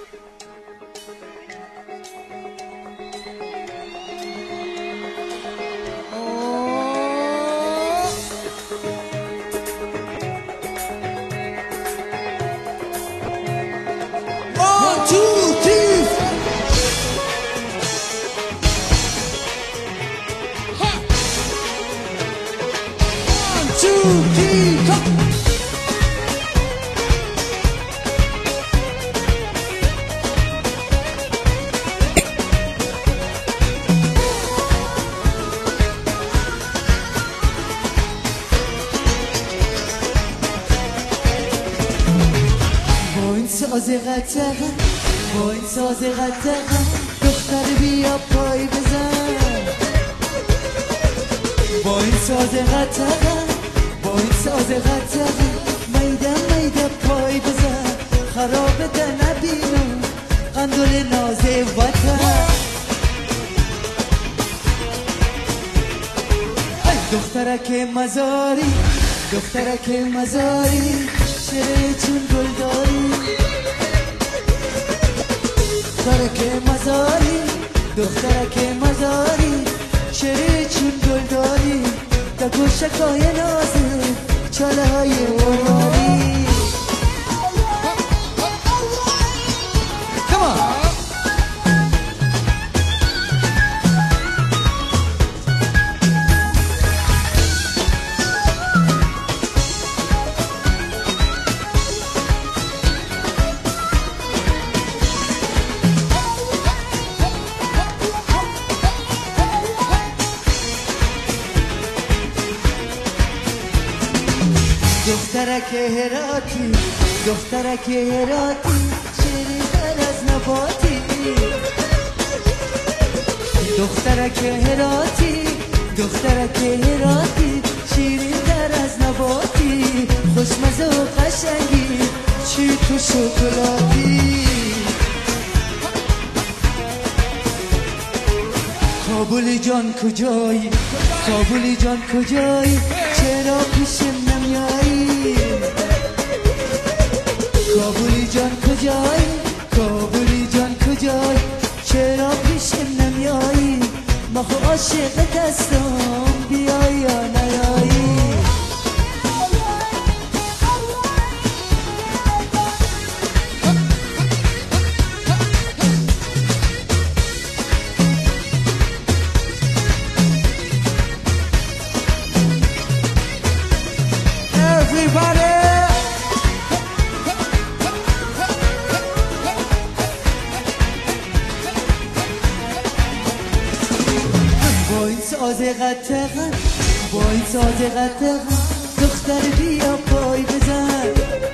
ساز قطعه با این ساز قطعه دختر بیا پای بزن با این ساز قطعه با این ساز قطعه میده میده پای بزن خراب ده نبینم قندول ناز وطن دخترک مزاری دخترک مزاری چه چون گل داری دخترک مزاری دخترک مزاری چه چون گل داری تا گوشکای نازه چاله های مراری دخترک هراتی دخترک هراتی شیری در از نباتی دخترک هراتی دخترک هراتی شیری در از نباتی خوشمزه و قشنگی چی تو شکلاتی کابلی جان کجایی کابلی جان کجایی چرا پیشم نمیایی کابلی جان کجایی کابلی جان کجایی چرا پیشم نمیایی ما خو عاشق دستم بیای یا نیایی با این ساز قطعه با این ساز قطعه دختر بیا پای بزن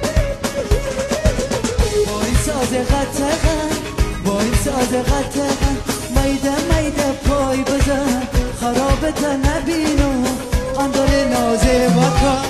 با این ساز قطعه با این ساز قطعه میده میده پای بزن خرابت نبینو قندال نازه وطن